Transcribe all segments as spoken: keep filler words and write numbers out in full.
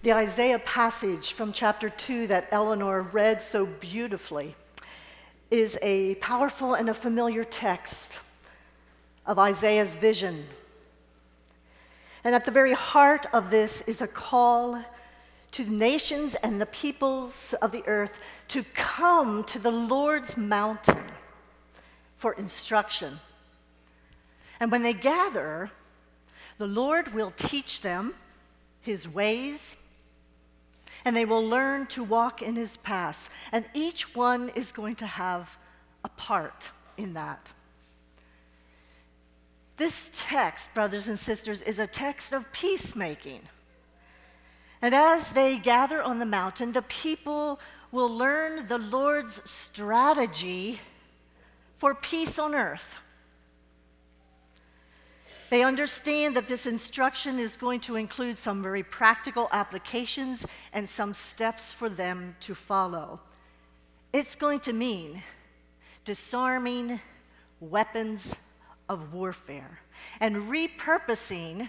The Isaiah passage from chapter two that Eleanor read so beautifully is a powerful and a familiar text of Isaiah's vision. And at the very heart of this is a call to the nations and the peoples of the earth to come to the Lord's mountain for instruction. And when they gather, the Lord will teach them his ways, and they will learn to walk in his paths. And each one is going to have a part in that. This text, brothers and sisters, is a text of peacemaking. And as they gather on the mountain, the people will learn the Lord's strategy for peace on earth. They understand that this instruction is going to include some very practical applications and some steps for them to follow. It's going to mean disarming weapons of warfare and repurposing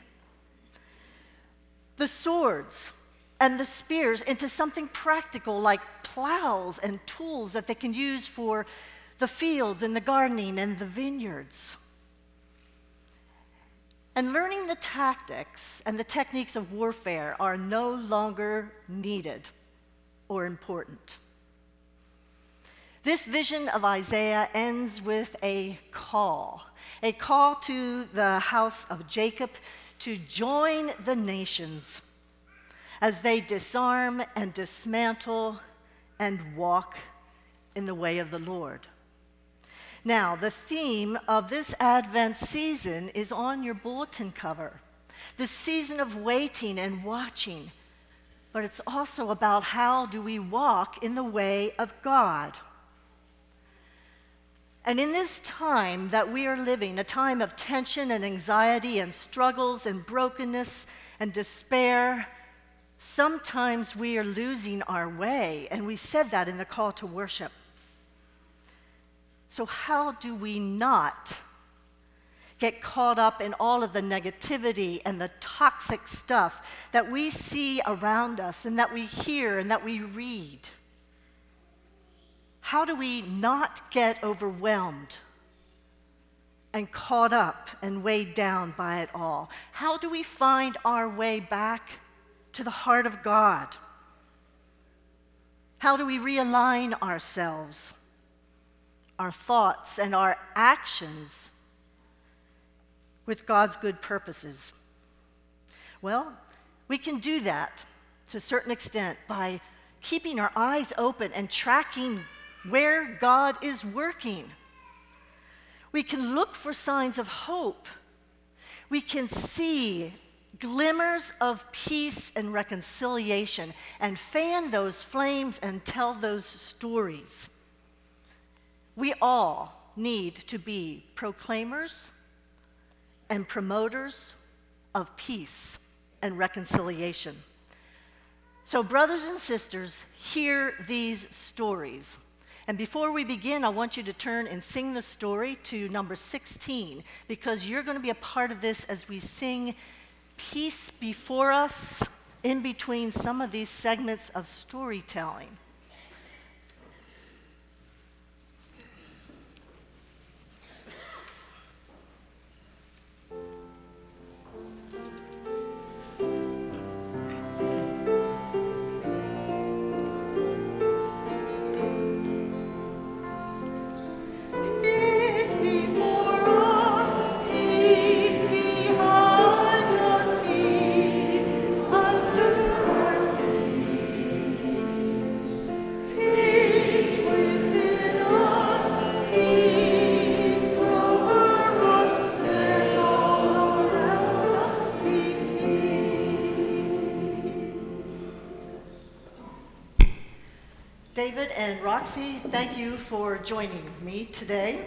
the swords and the spears into something practical like plows and tools that they can use for the fields and the gardening and the vineyards. And learning the tactics and the techniques of warfare are no longer needed or important. This vision of Isaiah ends with a call, a call to the house of Jacob to join the nations as they disarm and dismantle and walk in the way of the Lord. Now, the theme of this Advent season is on your bulletin cover, the season of waiting and watching, but it's also about how do we walk in the way of God. And in this time that we are living, a time of tension and anxiety and struggles and brokenness and despair, sometimes we are losing our way, and we said that in the call to worship. So how do we not get caught up in all of the negativity and the toxic stuff that we see around us and that we hear and that we read? How do we not get overwhelmed and caught up and weighed down by it all? How do we find our way back to the heart of God? How do we realign ourselves, our thoughts, and our actions with God's good purposes? Well, we can do that to a certain extent by keeping our eyes open and tracking where God is working. We can look for signs of hope. We can see glimmers of peace and reconciliation and fan those flames and tell those stories. We all need to be proclaimers and promoters of peace and reconciliation. So, brothers and sisters, hear these stories. And before we begin, I want you to turn and sing the story to number sixteen, because you're going to be a part of this as we sing Peace Before Us in between some of these segments of storytelling. David and Roxy, thank you for joining me today.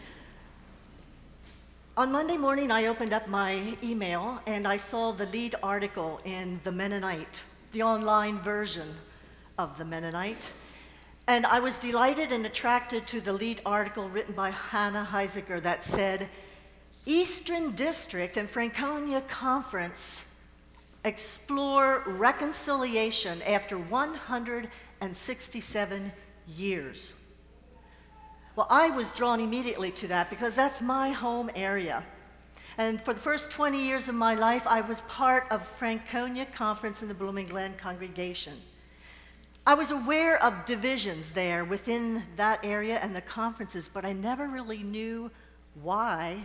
On Monday morning, I opened up my email and I saw the lead article in The Mennonite, the online version of The Mennonite. And I was delighted and attracted to the lead article written by Hannah Heisecker that said, Eastern District and Franconia Conference explore reconciliation after one hundred sixty-seven years. Well, I was drawn immediately to that because that's my home area. And for the first twenty years of my life, I was part of Franconia Conference in the Blooming Glen congregation. I was aware of divisions there within that area and the conferences, but I never really knew why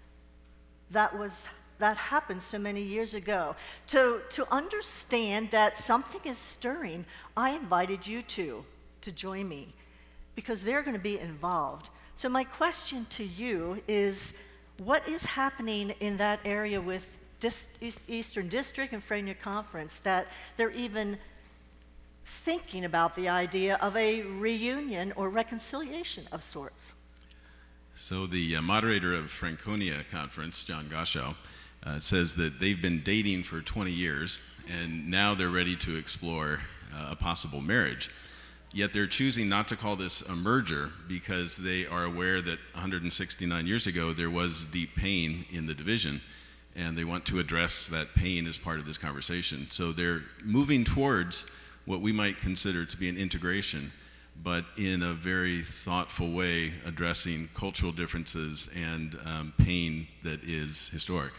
that was that happened so many years ago. To, to understand that something is stirring, I invited you two to join me because they're going to be involved. So my question to you is, what is happening in that area with Dis- Eastern District and Franconia Conference that they're even thinking about the idea of a reunion or reconciliation of sorts? So the uh, moderator of Franconia Conference, John Goshow, uh, says that they've been dating for twenty years, and now they're ready to explore uh, a possible marriage. Yet they're choosing not to call this a merger because they are aware that one hundred sixty-nine years ago there was deep pain in the division, and they want to address that pain as part of this conversation. So they're moving towards what we might consider to be an integration, but in a very thoughtful way, addressing cultural differences and um, pain that is historic.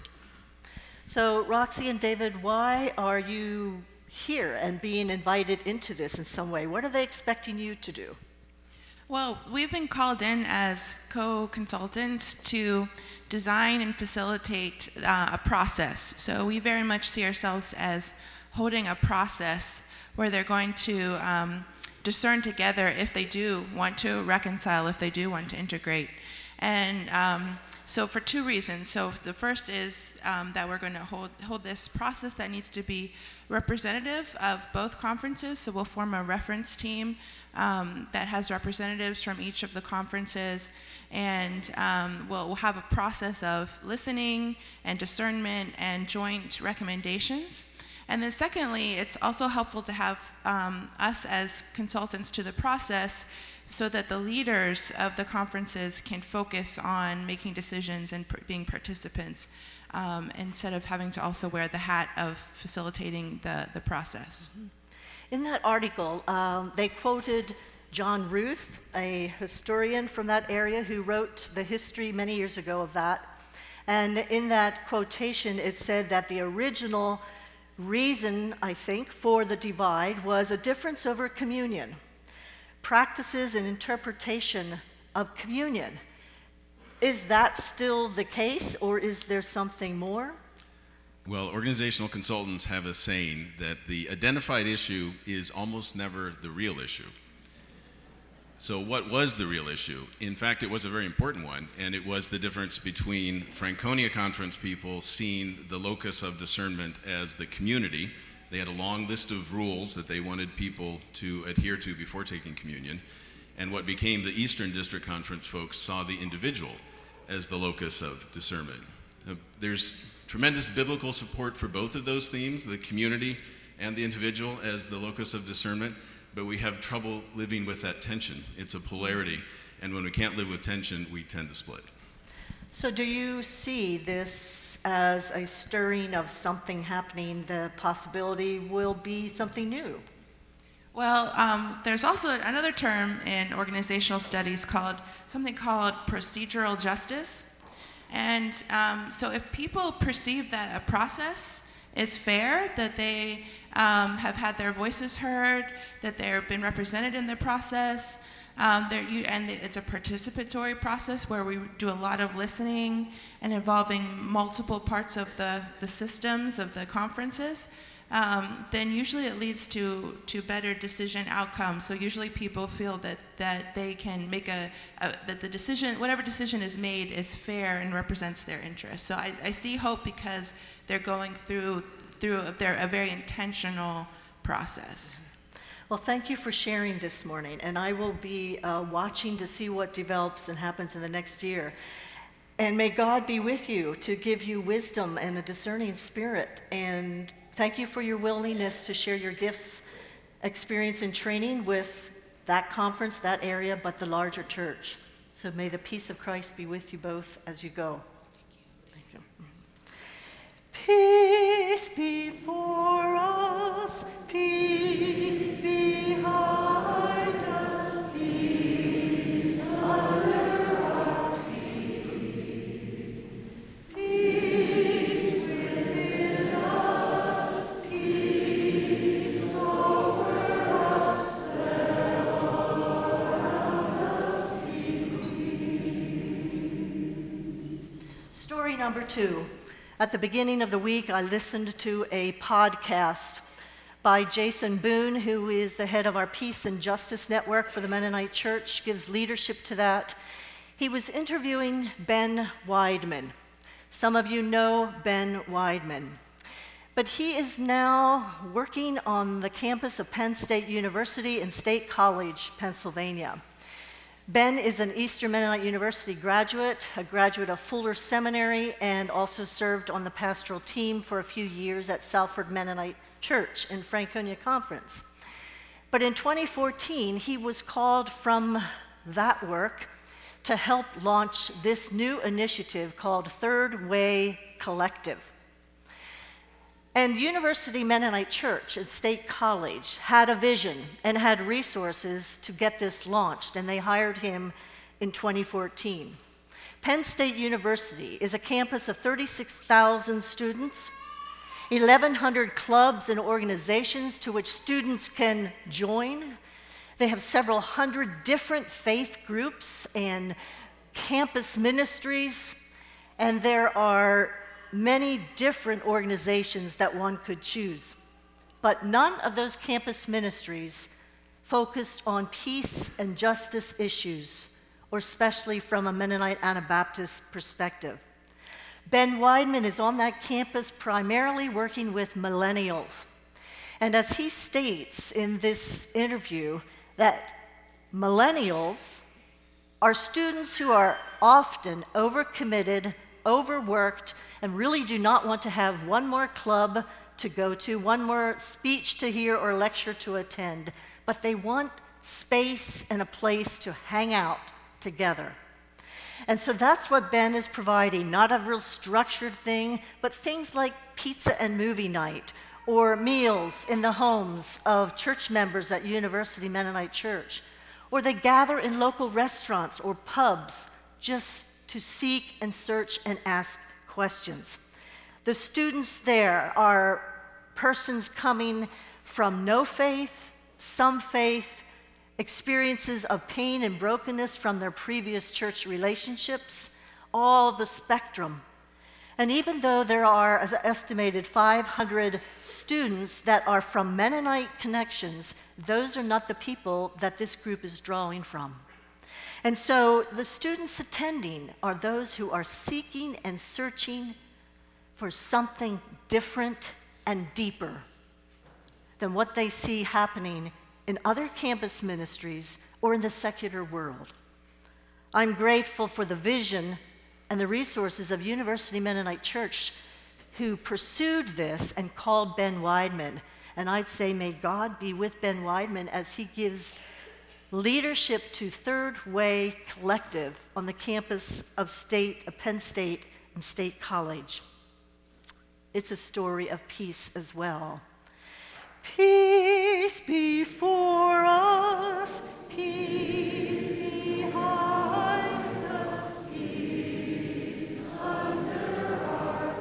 So Roxy and David, why are you here and being invited into this in some way? What are they expecting you to do? Well, we've been called in as co-consultants to design and facilitate uh, a process. So we very much see ourselves as holding a process where they're going to um, discern together if they do want to reconcile, if they do want to integrate. And um, so for two reasons. So the first is um, that we're going to hold, hold this process that needs to be representative of both conferences. So we'll form a reference team um, that has representatives from each of the conferences. And um, we'll, we'll have a process of listening and discernment and joint recommendations. And then secondly, it's also helpful to have um, us as consultants to the process so that the leaders of the conferences can focus on making decisions and pr- being participants um, instead of having to also wear the hat of facilitating the, the process. Mm-hmm. In that article, um, they quoted John Ruth, a historian from that area who wrote the history many years ago of that. And in that quotation, it said that the original reason, I think, for the divide was a difference over communion, practices and interpretation of communion. Is that still the case, or is there something more? Well, organizational consultants have a saying that the identified issue is almost never the real issue. So what was the real issue? In fact, it was a very important one, and it was the difference between Franconia Conference people seeing the locus of discernment as the community. They had a long list of rules that they wanted people to adhere to before taking communion, and what became the Eastern District Conference folks saw the individual as the locus of discernment. Uh, there's tremendous biblical support for both of those themes, the community and the individual as the locus of discernment. But we have trouble living with that tension. It's a polarity, and when we can't live with tension, we tend to split. So do you see this as a stirring of something happening? The possibility will be something new? Well, um, there's also another term in organizational studies called something called procedural justice. And um, so if people perceive that a process is fair, that they um, have had their voices heard, that they've been represented in the process, um, you, and it's a participatory process where we do a lot of listening and involving multiple parts of the, the systems of the conferences, um, then usually it leads to, to better decision outcomes. So usually people feel that, that they can make a, a, that the decision, whatever decision is made is fair and represents their interests. So I, I see hope because they're going through, through a, they're a very intentional process. Well, thank you for sharing this morning, and I will be uh, watching to see what develops and happens in the next year. And may God be with you to give you wisdom and a discerning spirit. And thank you for your willingness to share your gifts, experience, and training with that conference, that area, but the larger church. So may the peace of Christ be with you both as you go. Thank you. Thank you. Peace. Peace before us, peace behind us, peace under our feet. Peace within us, peace over us, let all around us be peace. Story number two. At the beginning of the week, I listened to a podcast by Jason Boone, who is the head of our Peace and Justice Network for the Mennonite Church, gives leadership to that. He was interviewing Ben Weidman. Some of you know Ben Weidman. But he is now working on the campus of Penn State University in State College, Pennsylvania. Ben is an Eastern Mennonite University graduate, a graduate of Fuller Seminary, and also served on the pastoral team for a few years at Salford Mennonite Church in Franconia Conference. But in twenty fourteen, he was called from that work to help launch this new initiative called Third Way Collective. And University Mennonite Church at State College had a vision and had resources to get this launched, and they hired him in twenty fourteen. Penn State University is a campus of thirty-six thousand students, eleven hundred clubs and organizations to which students can join. They have several hundred different faith groups and campus ministries, and there are many different organizations that one could choose. But none of those campus ministries focused on peace and justice issues, or especially from a Mennonite Anabaptist perspective. Ben Weidman is on that campus primarily working with millennials. And as he states in this interview, that millennials are students who are often overcommitted, overworked, and really do not want to have one more club to go to, one more speech to hear or lecture to attend, but they want space and a place to hang out together. And so that's what Ben is providing, not a real structured thing, but things like pizza and movie night, or meals in the homes of church members at University Mennonite Church, or they gather in local restaurants or pubs just to seek and search and ask questions. The students there are persons coming from no faith, some faith, experiences of pain and brokenness from their previous church relationships, all the spectrum. And even though there are an estimated five hundred students that are from Mennonite connections, those are not the people that this group is drawing from. And so the students attending are those who are seeking and searching for something different and deeper than what they see happening in other campus ministries or in the secular world. I'm grateful for the vision and the resources of University Mennonite Church, who pursued this and called Ben Weidman. And I'd say may God be with Ben Weidman as he gives leadership to Third Way Collective on the campus of State, of Penn State and State College. It's a story of peace as well. Peace before us, peace behind us, peace under our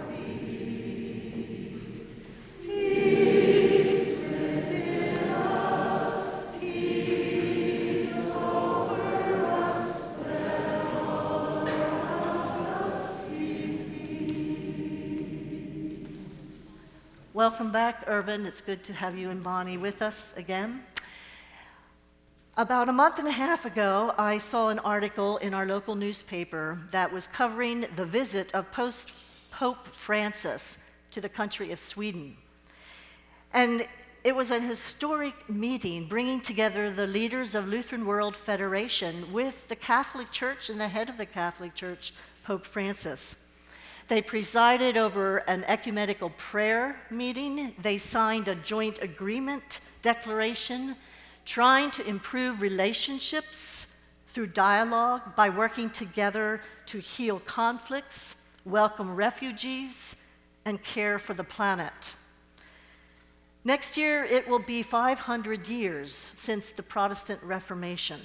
feet. Peace within us, peace over us, let all around us be peace. Welcome back, Irvin. It's good to have you and Bonnie with us again. About a month and a half ago, I saw an article in our local newspaper that was covering the visit of Post Pope Francis to the country of Sweden. And it was a historic meeting bringing together the leaders of Lutheran World Federation with the Catholic Church and the head of the Catholic Church, Pope Francis. They presided over an ecumenical prayer meeting. They signed a joint agreement declaration trying to improve relationships through dialogue by working together to heal conflicts, welcome refugees, and care for the planet. Next year, it will be five hundred years since the Protestant Reformation.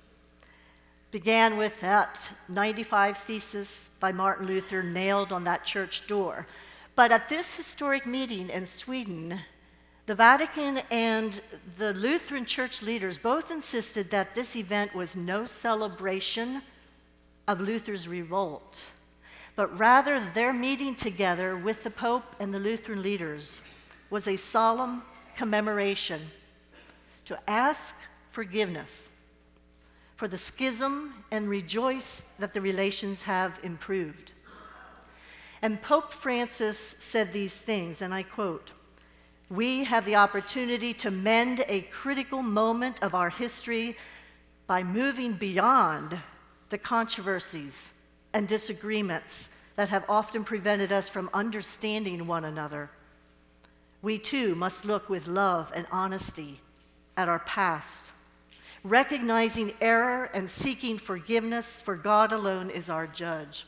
Began with that ninety-five Thesis by Martin Luther nailed on that church door. But at this historic meeting in Sweden, the Vatican and the Lutheran church leaders both insisted that this event was no celebration of Luther's revolt, but rather their meeting together with the Pope and the Lutheran leaders was a solemn commemoration to ask forgiveness for the schism and rejoice that the relations have improved. And Pope Francis said these things, and I quote, "We have the opportunity to mend a critical moment of our history by moving beyond the controversies and disagreements that have often prevented us from understanding one another. We too must look with love and honesty at our past, recognizing error and seeking forgiveness, for God alone is our judge."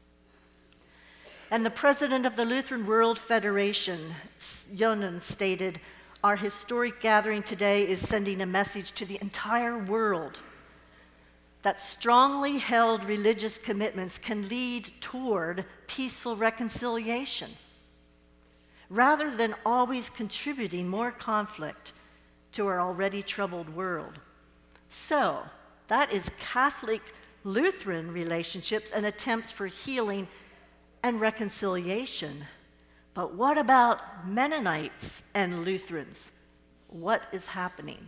And the president of the Lutheran World Federation, Jonan, stated, "Our historic gathering today is sending a message to the entire world that strongly held religious commitments can lead toward peaceful reconciliation, rather than always contributing more conflict to our already troubled world." So, that is Catholic-Lutheran relationships and attempts for healing and reconciliation. But what about Mennonites and Lutherans? What is happening?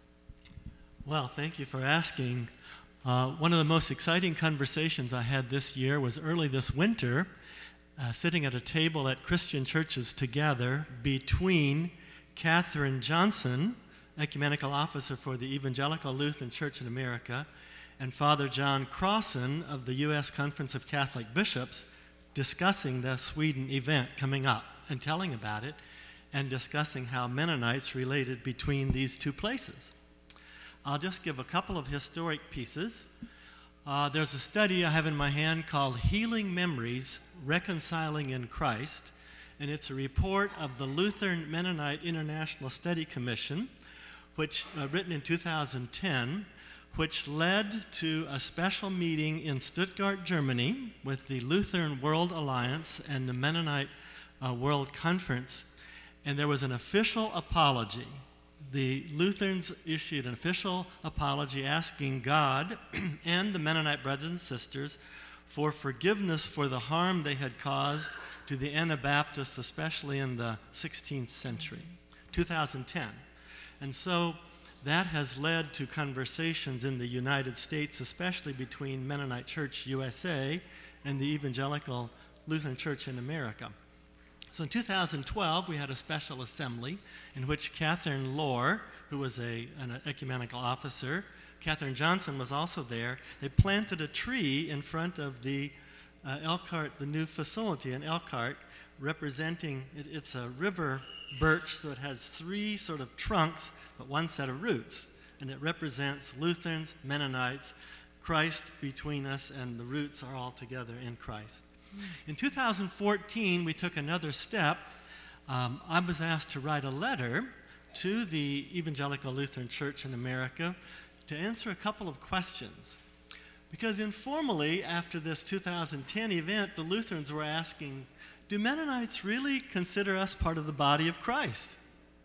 Well, thank you for asking. Uh, one of the most exciting conversations I had this year was early this winter, uh, sitting at a table at Christian Churches Together between Catherine Johnson, Ecumenical Officer for the Evangelical Lutheran Church in America, and Father John Crossan of the U S Conference of Catholic Bishops, discussing the Sweden event coming up and telling about it and discussing how Mennonites related between these two places. I'll just give a couple of historic pieces. Uh, there's a study I have in my hand called Healing Memories, Reconciling in Christ, and it's a report of the Lutheran Mennonite International Study Commission, which uh, written in two thousand ten, which led to a special meeting in Stuttgart, Germany, with the Lutheran World Alliance and the Mennonite uh, World Conference, and there was an official apology. The Lutherans issued an official apology asking God and the Mennonite brothers and sisters for forgiveness for the harm they had caused to the Anabaptists, especially in the sixteenth century, two thousand ten. And so that has led to conversations in the United States, especially between Mennonite Church U S A and the Evangelical Lutheran Church in America. So in two thousand twelve, we had a special assembly in which Catherine Lohr, who was a, an ecumenical officer, Catherine Johnson was also there. They planted a tree in front of the uh, Elkhart, the new facility in Elkhart, representing, it, it's a river birch, so it has three sort of trunks, but one set of roots. And it represents Lutherans, Mennonites, Christ between us, and the roots are all together in Christ. In two thousand fourteen, we took another step. Um, I was asked to write a letter to the Evangelical Lutheran Church in America to answer a couple of questions. Because informally, after this two thousand ten event, the Lutherans were asking, do Mennonites really consider us part of the body of Christ?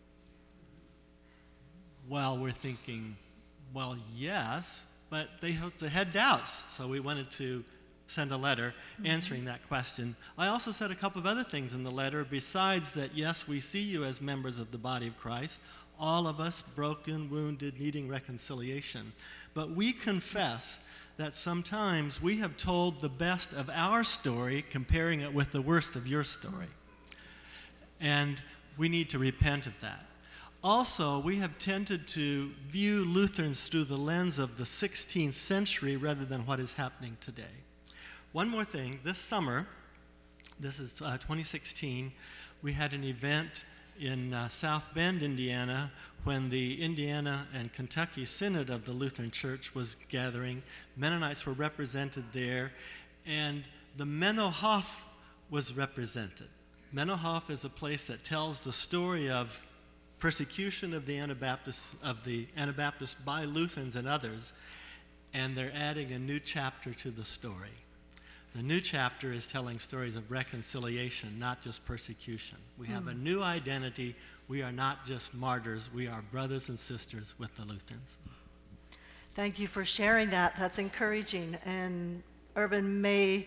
Well, we're thinking, well, yes, but they, they had doubts, so we wanted to send a letter answering that question. I also said a couple of other things in the letter besides that, yes, we see you as members of the body of Christ, all of us broken, wounded, needing reconciliation. But we confess that sometimes we have told the best of our story comparing it with the worst of your story. And we need to repent of that. Also, we have tended to view Lutherans through the lens of the sixteenth century rather than what is happening today. One more thing, this summer, this is uh, twenty sixteen, we had an event in uh, South Bend, Indiana, when the Indiana and Kentucky Synod of the Lutheran Church was gathering. Mennonites were represented there, and the Mennohoff was represented. Mennohoff is a place that tells the story of persecution of the Anabaptists, of the Anabaptists by Lutherans and others, and they're adding a new chapter to the story. The new chapter is telling stories of reconciliation, not just persecution. We have mm. a new identity. We are not just martyrs. We are brothers and sisters with the Lutherans. Thank you for sharing that. That's encouraging. And Urban, may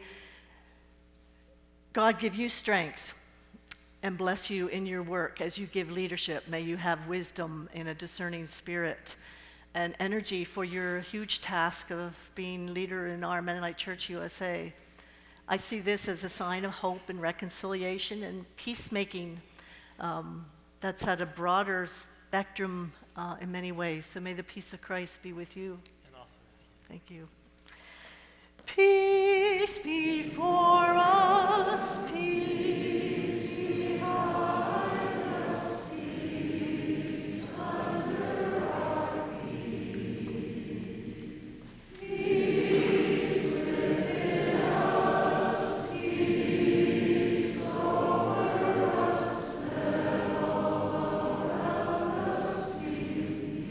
God give you strength and bless you in your work as you give leadership. May you have wisdom and a discerning spirit and energy for your huge task of being leader in our Mennonite Church U S A. I see this as a sign of hope and reconciliation and peacemaking um, that's at a broader spectrum uh, in many ways. So may the peace of Christ be with you. And also. Thank you. Peace before us, peace behind us, peace under our feet. Peace within us, peace over us, let all around us be.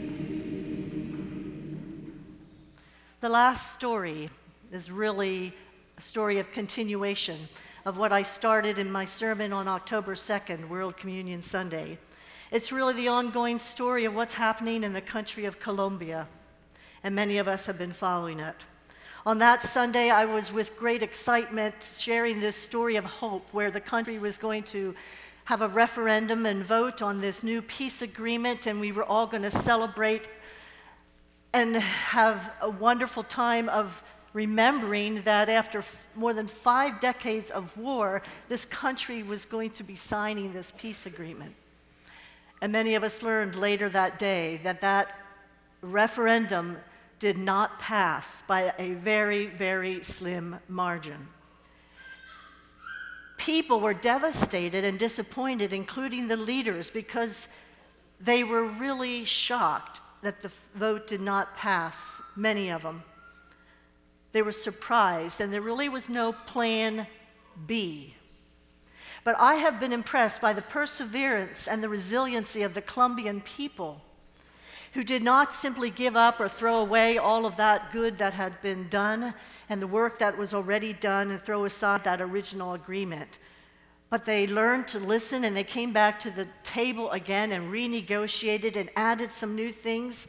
The last story is really a story of continuation of what I started in my sermon on October second, World Communion Sunday. It's really the ongoing story of what's happening in the country of Colombia, and many of us have been following it. On that Sunday, I was with great excitement sharing this story of hope where the country was going to have a referendum and vote on this new peace agreement, and we were all going to celebrate and have a wonderful time of remembering that after f- more than five decades of war, this country was going to be signing this peace agreement. And many of us learned later that day that that referendum did not pass by a very, very slim margin. People were devastated and disappointed, including the leaders, because they were really shocked that the vote did not pass, many of them. They were surprised, and there really was no plan B. But I have been impressed by the perseverance and the resiliency of the Colombian people, who did not simply give up or throw away all of that good that had been done and the work that was already done and throw aside that original agreement. But they learned to listen, and they came back to the table again and renegotiated and added some new things.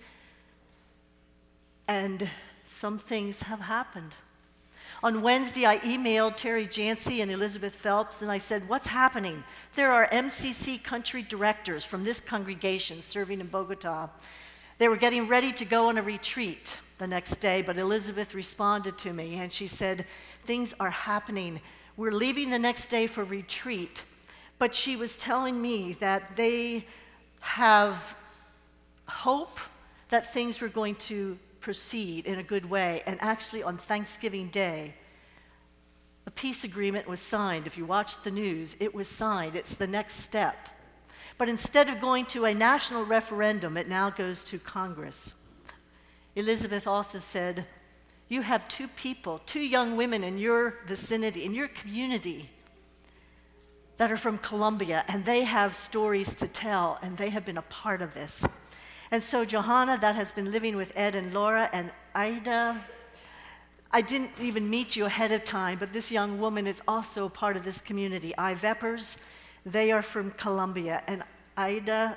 And some things have happened. On Wednesday, I emailed Terry Jancy and Elizabeth Phelps, and I said, what's happening? There are M C C country directors from this congregation serving in Bogota. They were getting ready to go on a retreat the next day, but Elizabeth responded to me, and she said, things are happening. We're leaving the next day for retreat. But she was telling me that they have hope that things were going to proceed in a good way. And actually on Thanksgiving Day, the peace agreement was signed. If you watch the news, it was signed. It's the next step. But instead of going to a national referendum, it now goes to Congress. Elizabeth also said, you have two people, two young women in your vicinity, in your community, that are from Colombia, and they have stories to tell, and they have been a part of this. And so Johanna, that has been living with Ed and Laura, and Ida, I didn't even meet you ahead of time, but this young woman is also part of this community. I Veppers, they are from Colombia, and Ida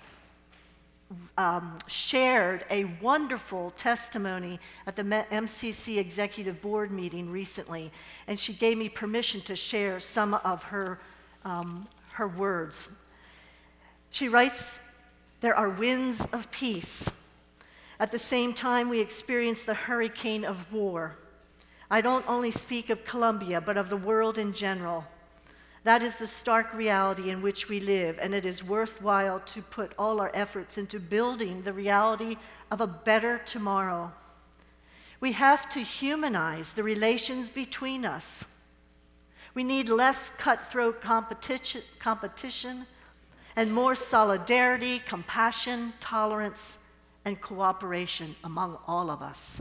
um, shared a wonderful testimony at the M C C Executive Board meeting recently, and she gave me permission to share some of her, um, her words. She writes, there are winds of peace. At the same time, we experience the hurricane of war. I don't only speak of Colombia, but of the world in general. That is the stark reality in which we live, and it is worthwhile to put all our efforts into building the reality of a better tomorrow. We have to humanize the relations between us. We need less cutthroat competition, competition and more solidarity, compassion, tolerance, and cooperation among all of us.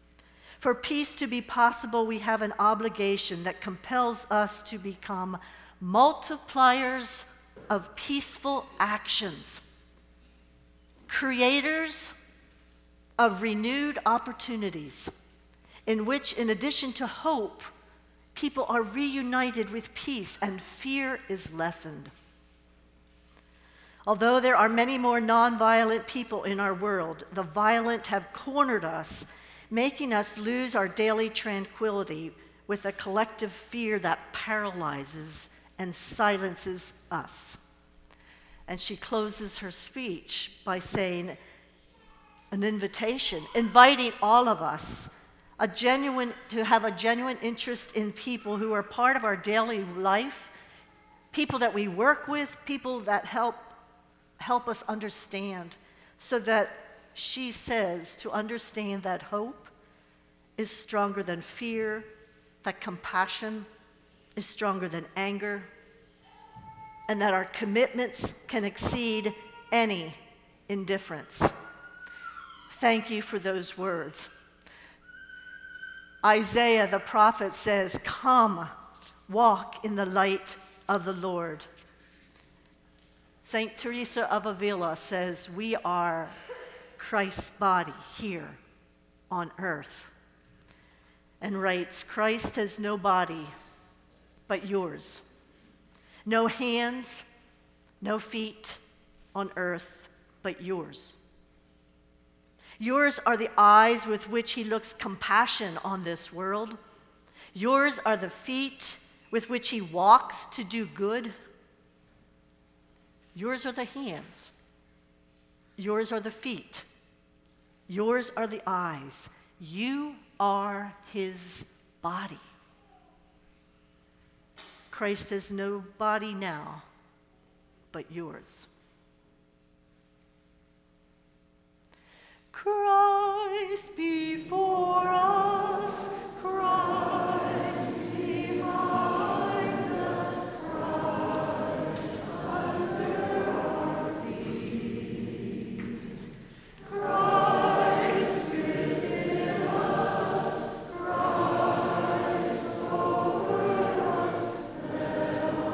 For peace to be possible, we have an obligation that compels us to become multipliers of peaceful actions, creators of renewed opportunities, in which, in addition to hope, people are reunited with peace and fear is lessened. Although there are many more nonviolent people in our world, the violent have cornered us, making us lose our daily tranquility with a collective fear that paralyzes and silences us. And she closes her speech by saying an invitation, inviting all of us a genuine, to have a genuine interest in people who are part of our daily life, people that we work with, people that help help us understand, so that she says to understand that hope is stronger than fear, that compassion is stronger than anger, and that our commitments can exceed any indifference. Thank you for those words. Isaiah the prophet says, "Come, walk in the light of the Lord." Saint Teresa of Avila says, "We are Christ's body here on earth," and writes, "Christ has no body but yours, no hands, no feet on earth but yours. Yours are the eyes with which he looks compassion on this world. Yours are the feet with which he walks to do good. Yours are the hands. Yours are the feet. Yours are the eyes. You are his body. Christ has no body now but yours." Christ before us.